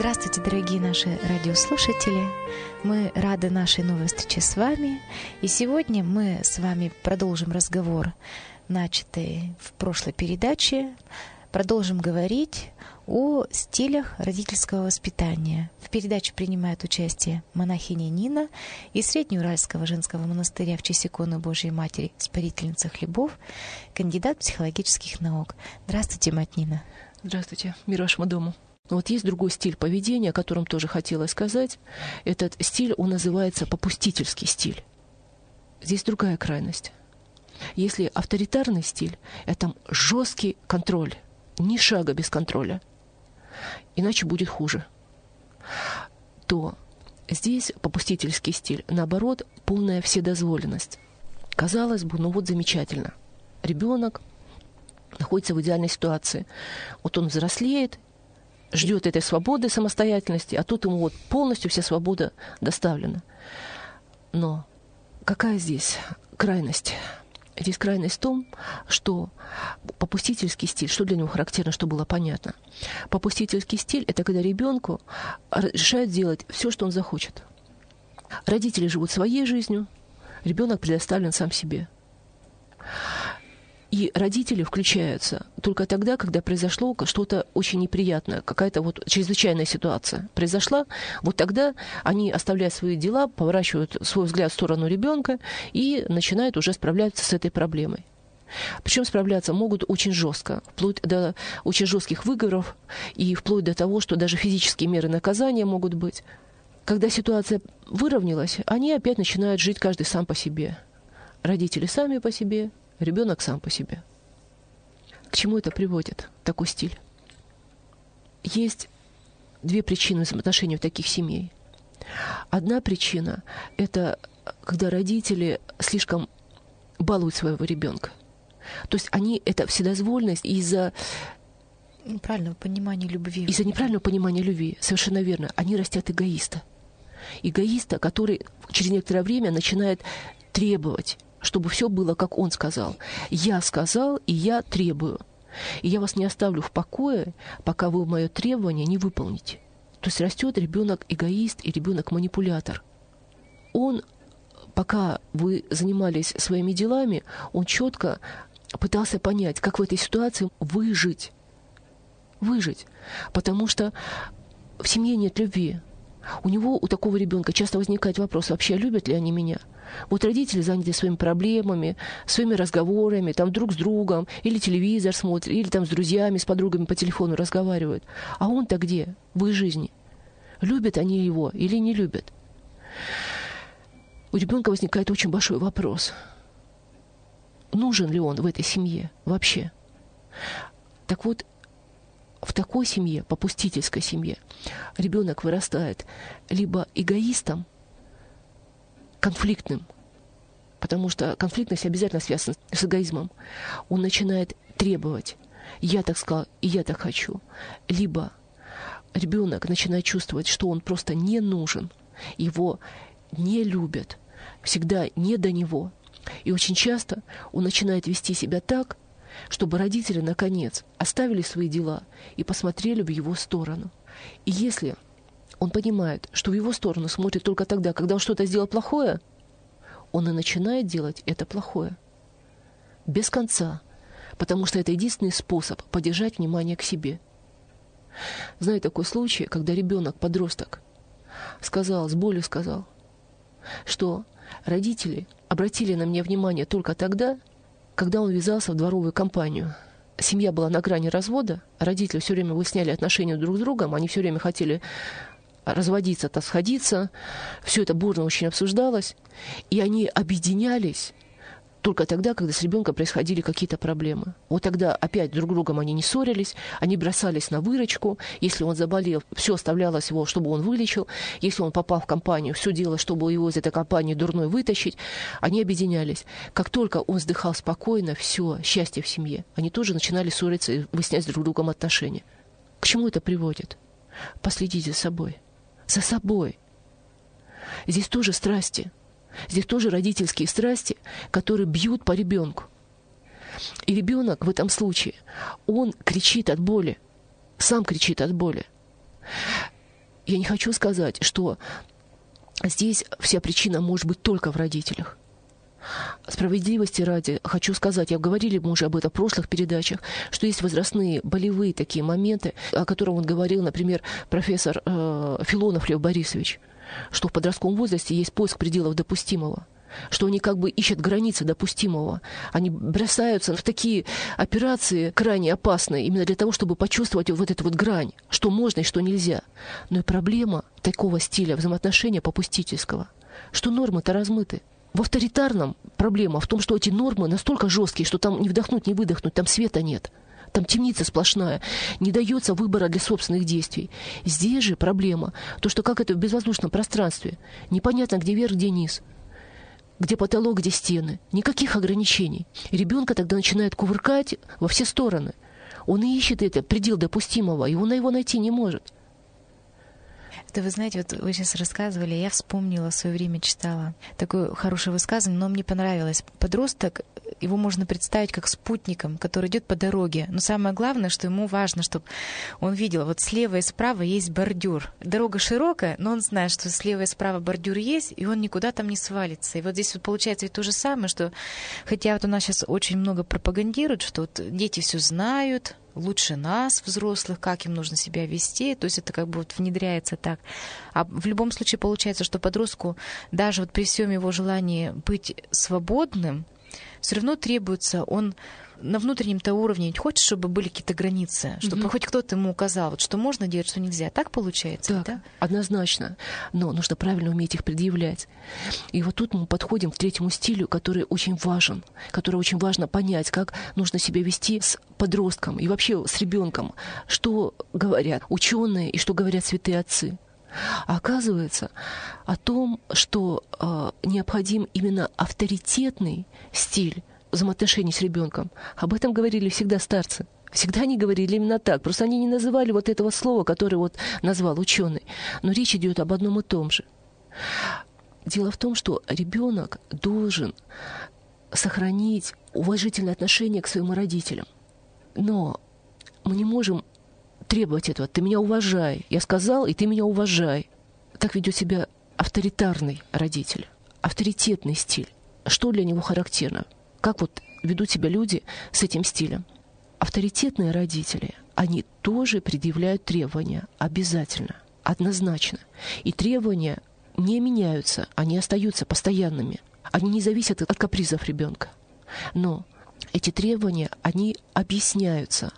Здравствуйте, дорогие наши радиослушатели! Мы рады нашей новой встрече с вами. И сегодня мы с вами продолжим разговор, начатый в прошлой передаче. Продолжим говорить о стилях родительского воспитания. В передаче принимает участие монахиня Нина из Среднеуральского женского монастыря в честь иконы Божией Матери, Спасительница хлебов, кандидат психологических наук. Здравствуйте, мать Нина. Здравствуйте, мир вашему дому. Вот есть другой стиль поведения, о котором тоже хотела сказать. Этот стиль, он называется попустительский стиль. Здесь другая крайность. Если авторитарный стиль — это жесткий контроль, ни шага без контроля, иначе будет хуже, то здесь попустительский стиль, наоборот, полная вседозволенность. Казалось бы, ну вот замечательно. Ребенок находится в идеальной ситуации. Вот он взрослеет, ждет этой свободы, самостоятельности, а тут ему вот полностью вся свобода доставлена. Но какая здесь крайность? Здесь крайность в том, что попустительский стиль, что для него характерно, что было понятно. Попустительский стиль — это когда ребенку решают делать все, что он захочет. Родители живут своей жизнью, ребенок предоставлен сам себе. И родители включаются только тогда, когда произошло что-то очень неприятное, какая-то вот чрезвычайная ситуация произошла. Вот тогда они оставляют свои дела, поворачивают свой взгляд в сторону ребенка и начинают уже справляться с этой проблемой. Причем справляться могут очень жестко, вплоть до очень жестких выговоров и вплоть до того, что даже физические меры наказания могут быть. Когда ситуация выровнялась, они опять начинают жить каждый сам по себе. Родители сами по себе, ребенок сам по себе. К чему это приводит, такой стиль? Есть две причины взаимоотношений таких семей. Одна причина — это когда родители слишком балуют своего ребенка. То есть они, это вседозволенность из-за неправильного понимания любви. Из-за неправильного понимания любви, совершенно верно. Они растят эгоиста. Эгоиста, который через некоторое время начинает требовать, чтобы все было, как он сказал. Я сказал, и я требую. И я вас не оставлю в покое, пока вы мое требование не выполните. То есть растет ребенок эгоист и ребенок манипулятор. Он, пока вы занимались своими делами, он четко пытался понять, как в этой ситуации выжить. Выжить. Потому что в семье нет любви. У такого ребенка часто возникает вопрос, вообще любят ли они меня? Вот родители заняты своими проблемами, своими разговорами, там друг с другом, или телевизор смотрят, или там с друзьями, с подругами по телефону разговаривают. А он-то где? В их жизни. Любят они его или не любят? У ребенка возникает очень большой вопрос. Нужен ли он в этой семье вообще? Так вот, в такой семье, попустительской семье, ребенок вырастает либо эгоистом, конфликтным, потому что конфликтность обязательно связана с эгоизмом. Он начинает требовать: я так сказал, и я так хочу. Либо ребенок начинает чувствовать, что он просто не нужен, его не любят, всегда не до него. И очень часто он начинает вести себя так, чтобы родители, наконец, оставили свои дела и посмотрели в его сторону. И если он понимает, что в его сторону смотрит только тогда, когда он что-то сделал плохое, он и начинает делать это плохое. Без конца. Потому что это единственный способ поддержать внимание к себе. Знаю такой случай, когда ребенок, подросток, с болью сказал, что родители обратили на меня внимание только тогда, когда он ввязался в дворовую компанию. Семья была на грани развода, родители все время выясняли отношения друг с другом, они все время хотели разводиться, так сходиться. Все это бурно очень обсуждалось. И они объединялись только тогда, когда с ребенком происходили какие-то проблемы. Вот тогда опять друг с другом они не ссорились, они бросались на выручку. Если он заболел, все оставлялось его, чтобы он вылечил. Если он попал в компанию, все делалось, чтобы его из этой компании дурной вытащить. Они объединялись. Как только он вздыхал спокойно, все, счастье в семье, они тоже начинали ссориться и выяснять друг с другом отношения. К чему это приводит? Последите за собой. За собой. Здесь тоже страсти. Здесь тоже родительские страсти, которые бьют по ребенку. И ребенок в этом случае, он кричит от боли, сам кричит от боли. Я не хочу сказать, что здесь вся причина может быть только в родителях. Справедливости ради хочу сказать, говорили мы уже об этом в прошлых передачах, что есть возрастные болевые такие моменты, о которых он говорил, например, профессор Филонов Лев Борисович, что в подростковом возрасте есть поиск пределов допустимого, что они как бы ищут границы допустимого. Они бросаются в такие операции крайне опасные именно для того, чтобы почувствовать вот эту вот грань, что можно и что нельзя. Но и проблема такого стиля взаимоотношения попустительского, что нормы-то размыты. В авторитарном проблема в том, что эти нормы настолько жесткие, что там не вдохнуть, не выдохнуть, там света нет. Там темница сплошная, не дается выбора для собственных действий. Здесь же проблема, то, что как это в безвоздушном пространстве, непонятно, где верх, где низ, где потолок, где стены, никаких ограничений. И ребенка тогда начинает кувыркать во все стороны. Он ищет это предел допустимого, и он его найти не может. Это, вы знаете, вот вы сейчас рассказывали, я вспомнила, в свое время читала такое хорошее высказывание, но мне понравилось. Подросток, его можно представить как спутником, который идет по дороге. Но самое главное, что ему важно, чтобы он видел, вот слева и справа есть бордюр. Дорога широкая, но он знает, что слева и справа бордюр есть, и он никуда там не свалится. И вот здесь вот получается ведь то же самое, что хотя вот у нас сейчас очень много пропагандируют, что вот дети все знают, лучше нас, взрослых, как им нужно себя вести, то есть это как бы вот внедряется так. А в любом случае получается, что подростку даже вот при всем его желании быть свободным, все равно требуется, он на внутреннем-то уровне хочет, чтобы были какие-то границы, чтобы хоть кто-то ему указал, вот, что можно делать, что нельзя. Так получается? Так, да? Однозначно. Но нужно правильно уметь их предъявлять. И вот тут мы подходим к третьему стилю, который очень важен, который очень важно понять, как нужно себя вести с подростком и вообще с ребенком, что говорят ученые и что говорят святые отцы. А оказывается о том, что необходим именно авторитетный стиль взаимоотношений с ребенком. Об этом говорили всегда старцы. Всегда они говорили именно так. Просто они не называли вот этого слова, которое вот назвал ученый. Но речь идет об одном и том же. Дело в том, что ребенок должен сохранить уважительное отношение к своим родителям. Но мы не можем требовать этого. Ты меня уважай. Я сказал, и ты меня уважай. Так ведет себя авторитарный родитель, авторитетный стиль. Что для него характерно? Как вот ведут себя люди с этим стилем? Авторитетные родители, они тоже предъявляют требования обязательно, однозначно. И требования не меняются, они остаются постоянными. Они не зависят от капризов ребенка. Но эти требования, они объясняются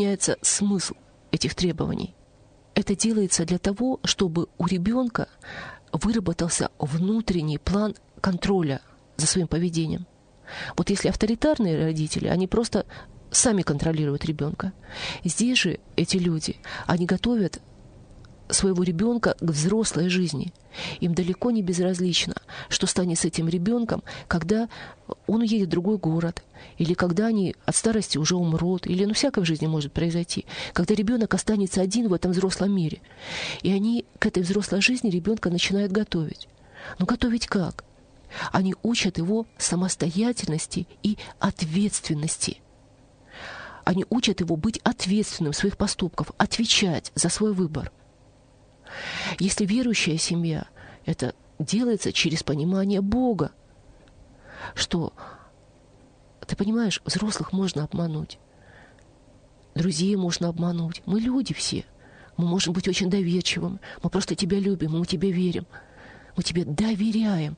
смысл этих требований. Это делается для того, чтобы у ребенка выработался внутренний план контроля за своим поведением. Вот если авторитарные родители, они просто сами контролируют ребенка. Здесь же эти люди, они готовят своего ребенка к взрослой жизни. Им далеко не безразлично, что станет с этим ребенком, когда он уедет в другой город, или когда они от старости уже умрут, или всякое в жизни может произойти, когда ребенок останется один в этом взрослом мире. И они к этой взрослой жизни ребенка начинают готовить. Но готовить как? Они учат его самостоятельности и ответственности. Они учат его быть ответственным в своих поступках, отвечать за свой выбор. Если верующая семья, это делается через понимание Бога, что, ты понимаешь, взрослых можно обмануть, друзей можно обмануть. Мы люди все. Мы можем быть очень доверчивыми. Мы просто тебя любим, мы тебе верим. Мы тебе доверяем.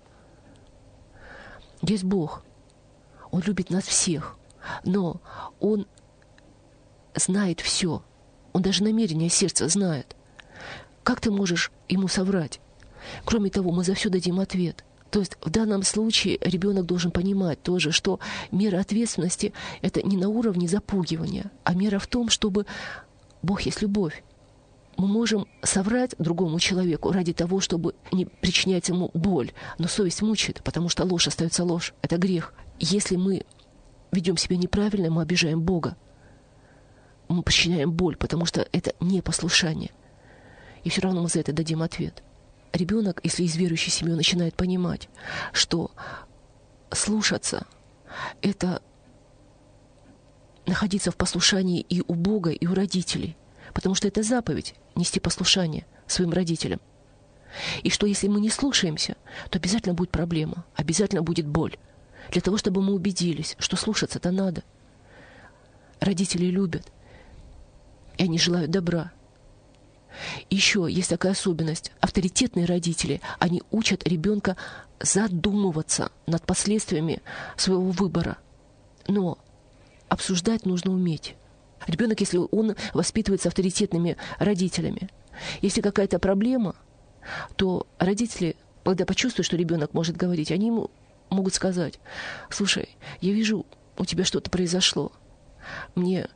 Есть Бог. Он любит нас всех. Но Он знает все. Он даже намерения сердца знает. Как ты можешь ему соврать? Кроме того, мы за все дадим ответ. То есть в данном случае ребенок должен понимать тоже, что мера ответственности — это не на уровне запугивания, а мера в том, чтобы Бог есть любовь. Мы можем соврать другому человеку ради того, чтобы не причинять ему боль, но совесть мучает, потому что ложь остается ложь. Это грех. Если мы ведем себя неправильно, мы обижаем Бога. Мы причиняем боль, потому что это непослушание. И все равно мы за это дадим ответ. Ребенок, если из верующей семьи, начинает понимать, что слушаться — это находиться в послушании и у Бога, и у родителей. Потому что это заповедь — нести послушание. своим родителям. И что если мы не слушаемся, то обязательно будет проблема, обязательно будет боль. Для того, чтобы мы убедились, что слушаться-то надо. Родители любят, и они желают добра. Еще есть такая особенность. Авторитетные родители, они учат ребенка задумываться над последствиями своего выбора. Но обсуждать нужно уметь. Ребенок, если он воспитывается авторитетными родителями, если какая-то проблема, то родители, когда почувствуют, что ребенок может говорить, они ему могут сказать: слушай, я вижу, у тебя что-то произошло. Мне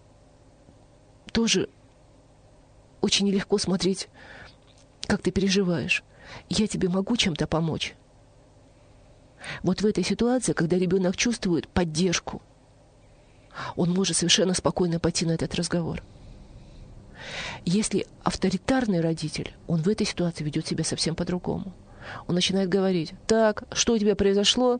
тоже очень нелегко смотреть, как ты переживаешь. Я тебе могу чем-то помочь? Вот в этой ситуации, когда ребенок чувствует поддержку, он может совершенно спокойно пойти на этот разговор. Если авторитарный родитель, он в этой ситуации ведет себя совсем по-другому. Он начинает говорить: так, что у тебя произошло?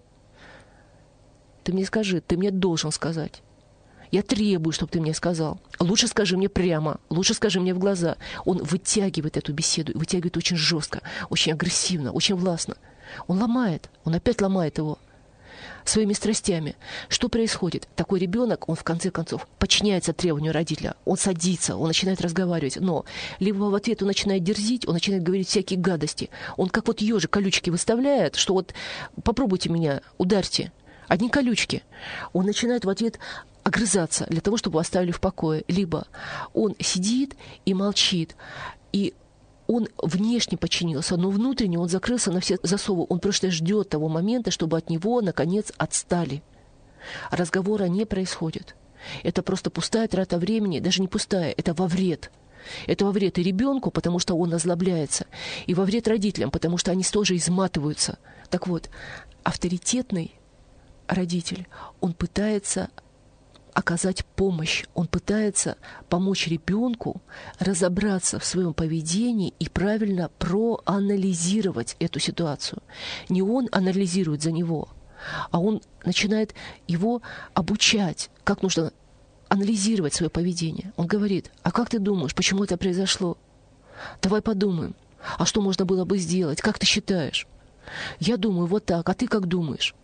Ты мне скажи, ты мне должен сказать. Я требую, чтобы ты мне сказал. Лучше скажи мне прямо, лучше скажи мне в глаза. Он вытягивает эту беседу, вытягивает очень жестко, очень агрессивно, очень властно. Он ломает, он опять ломает его своими страстями. Что происходит? Такой ребенок, он в конце концов подчиняется требованию родителя. Он садится, он начинает разговаривать, но либо в ответ он начинает дерзить, он начинает говорить всякие гадости. Он как вот ежик колючки выставляет, что вот попробуйте меня, ударьте. Одни колючки. Он начинает в ответ огрызаться для того, чтобы его оставили в покое. Либо он сидит и молчит, и он внешне подчинился, но внутренне он закрылся на все засовы. Он просто ждет того момента, чтобы от него, наконец, отстали. Разговора не происходит. Это просто пустая трата времени, даже не пустая, это во вред. Это во вред и ребенку, потому что он озлобляется, и во вред родителям, потому что они тоже изматываются. Так вот, авторитетный родитель, он пытается оказать помощь, он пытается помочь ребенку разобраться в своем поведении и правильно проанализировать эту ситуацию. Не он анализирует за него, а он начинает его обучать, как нужно анализировать свое поведение. Он говорит: а как ты думаешь, почему это произошло? Давай подумаем. А что можно было бы сделать? Как ты считаешь? Я думаю вот так, а ты как думаешь?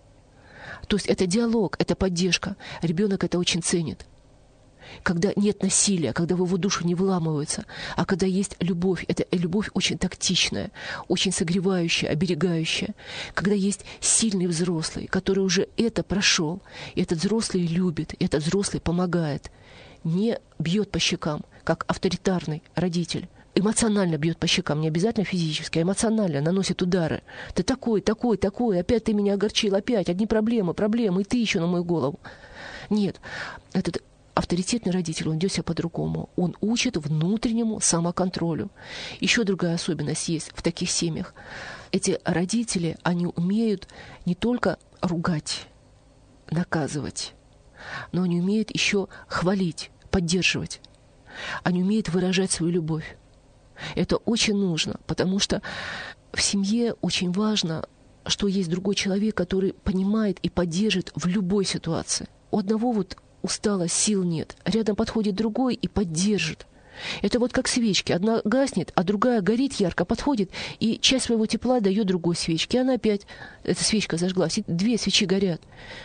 То есть это диалог, это поддержка. Ребенок это очень ценит. Когда нет насилия, когда в его душу не вламываются, а когда есть любовь, это любовь очень тактичная, очень согревающая, оберегающая. Когда есть сильный взрослый, который уже это прошел, и этот взрослый любит, и этот взрослый помогает, не бьет по щекам, как авторитарный родитель. Эмоционально бьет по щекам, не обязательно физически, а эмоционально наносит удары. Ты такой, опять ты меня огорчил, опять одни проблемы, и ты еще на мою голову. Нет, этот авторитетный родитель, он ведет себя по-другому. Он учит внутреннему самоконтролю. Еще другая особенность есть в таких семьях. Эти родители, они умеют не только ругать, наказывать, но они умеют еще хвалить, поддерживать. Они умеют выражать свою любовь. Это очень нужно, потому что в семье очень важно, что есть другой человек, который понимает и поддержит в любой ситуации. У одного вот устало, сил нет, рядом подходит другой и поддержит. Это вот как свечки. Одна гаснет, а другая горит ярко, подходит, и часть своего тепла дает другой свечке. И она опять, эта свечка зажглась, и две свечи горят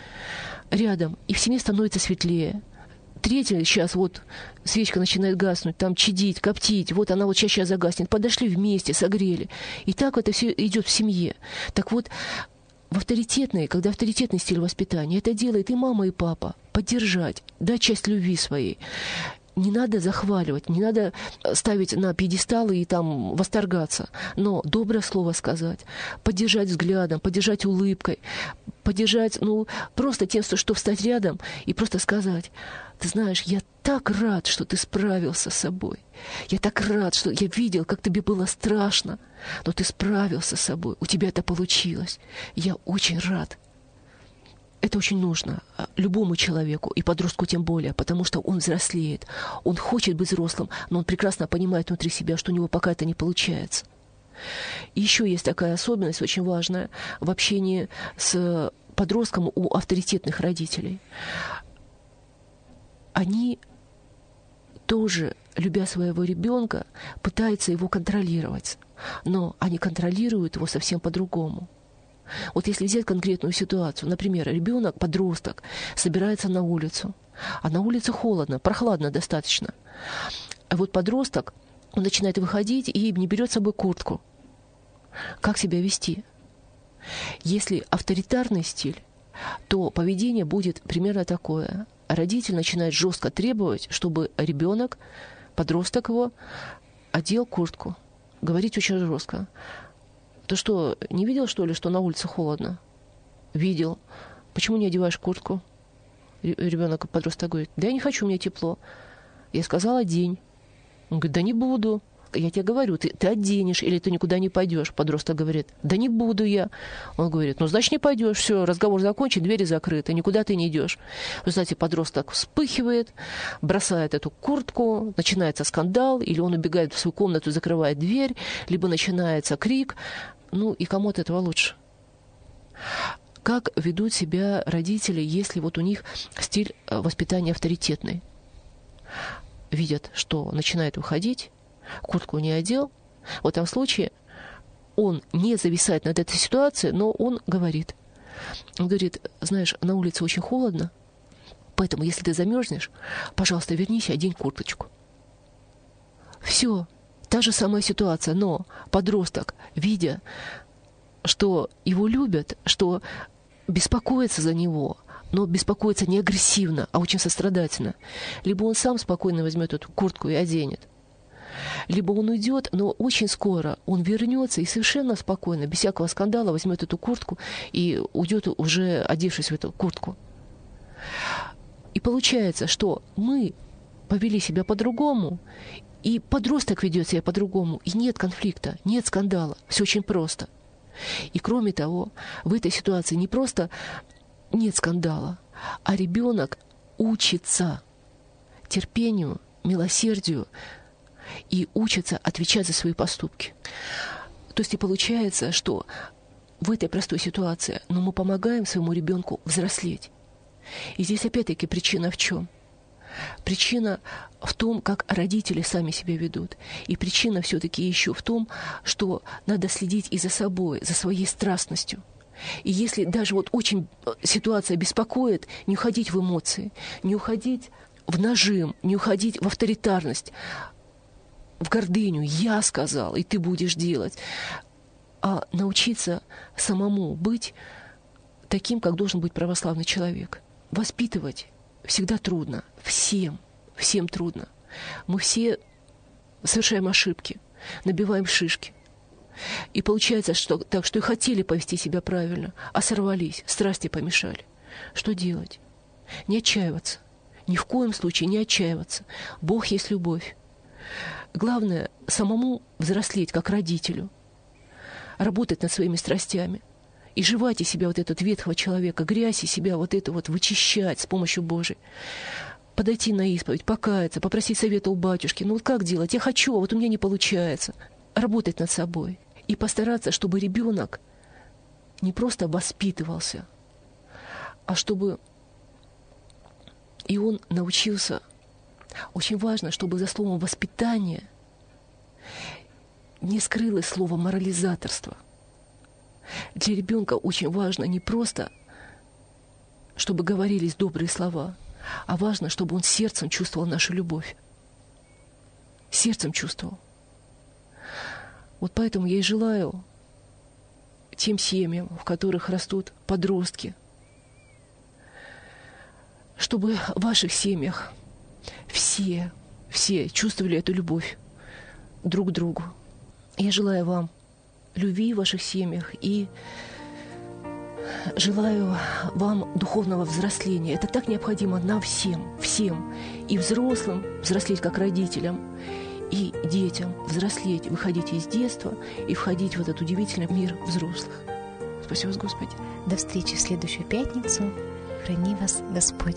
рядом, и в семье становится светлее. Третья сейчас вот свечка начинает гаснуть, там чадить, коптить, вот она вот сейчас загаснет. Подошли вместе, согрели. И так это все идет в семье. Так вот, когда авторитетный стиль воспитания, это делает и мама, и папа. Поддержать, дать часть любви своей. Не надо захваливать, не надо ставить на пьедесталы и там восторгаться, но доброе слово сказать, поддержать взглядом, поддержать улыбкой, поддержать, просто тем, что встать рядом и просто сказать: ты знаешь, я так рад, что ты справился с собой. Я так рад, что я видел, как тебе было страшно, но ты справился с собой, у тебя это получилось. Я очень рад. Это очень нужно любому человеку, и подростку тем более, потому что он взрослеет. Он хочет быть взрослым, но он прекрасно понимает внутри себя, что у него пока это не получается. И еще есть такая особенность, очень важная, в общении с подростком у авторитетных родителей. Они тоже любя своего ребенка, пытаются его контролировать, но они контролируют его совсем по-другому. Вот если взять конкретную ситуацию, например, ребенок, подросток, собирается на улицу, а на улице холодно, прохладно достаточно. А вот подросток, он начинает выходить и не берет с собой куртку. Как себя вести? Если авторитарный стиль, то поведение будет примерно такое. Родитель начинает жестко требовать, чтобы ребенок, подросток его, одел куртку. Говорить очень жестко. Ты что, не видел, что ли, что на улице холодно? Видел. Почему не одеваешь куртку? Ребенок, подросток говорит: да я не хочу, мне тепло. Я сказала: одень. Он говорит: да не буду. Я тебе говорю, ты оденешь или ты никуда не пойдешь. Подросток говорит: да не буду я. Он говорит: ну, значит, не пойдешь. Все, разговор закончен, двери закрыты, никуда ты не идешь. Вы знаете, подросток вспыхивает, бросает эту куртку, начинается скандал, или он убегает в свою комнату, закрывает дверь, либо начинается крик. Ну, и кому от этого лучше? Как ведут себя родители, если вот у них стиль воспитания авторитетный? Видят, что начинает выходить, куртку не одел. В этом случае он не зависает над этой ситуацией, но он говорит. Он говорит: знаешь, на улице очень холодно, поэтому, если ты замерзнешь, пожалуйста, вернись и одень курточку. Все, та же самая ситуация, но подросток, видя, что его любят, что беспокоятся за него, но беспокоится не агрессивно, а очень сострадательно, либо он сам спокойно возьмет эту куртку и оденет, либо он уйдет, но очень скоро он вернется и совершенно спокойно, без всякого скандала, возьмет эту куртку и уйдет, уже одевшись в эту куртку. И получается, что мы повели себя по-другому, и подросток ведет себя по-другому, и нет конфликта, нет скандала. Все очень просто. И кроме того, в этой ситуации не просто нет скандала, а ребенок учится терпению, милосердию и учится отвечать за свои поступки. То есть и получается, что в этой простой ситуации, мы помогаем своему ребенку взрослеть. И здесь опять-таки причина в чем? Причина в том, как родители сами себя ведут. И причина все-таки еще в том, что надо следить и за собой, за своей страстностью. И если даже вот очень ситуация беспокоит, не уходить в эмоции, не уходить в нажим, не уходить в авторитарность, в гордыню. Я сказал, и ты будешь делать. А научиться самому быть таким, как должен быть православный человек. Воспитывать всегда трудно. Всем трудно. Мы все совершаем ошибки, набиваем шишки. И получается, что так, что и хотели повести себя правильно, а сорвались, страсти помешали. Что делать? Не отчаиваться. Ни в коем случае не отчаиваться. Бог есть любовь. Главное — самому взрослеть, как родителю. Работать над своими страстями. И жевать из себя вот этот ветхого человека, грязь из себя вот это вот вычищать с помощью Божией. Подойти на исповедь, покаяться, попросить совета у батюшки. Вот как делать? Я хочу, а вот у меня не получается. Работать над собой. И постараться, чтобы ребенок не просто воспитывался, а чтобы и он научился. Очень важно, чтобы за словом «воспитание» не скрылось слово «морализаторство». Для ребенка очень важно не просто, чтобы говорились добрые слова, а важно, чтобы он сердцем чувствовал нашу любовь. Сердцем чувствовал. Вот поэтому я и желаю тем семьям, в которых растут подростки, чтобы в ваших семьях все чувствовали эту любовь друг к другу. Я желаю вам любви в ваших семьях и желаю вам духовного взросления. Это так необходимо нам всем, и взрослым взрослеть как родителям, и детям взрослеть, выходить из детства и входить в этот удивительный мир взрослых. Спасибо вас, Господи. До встречи в следующую пятницу. Храни вас Господь.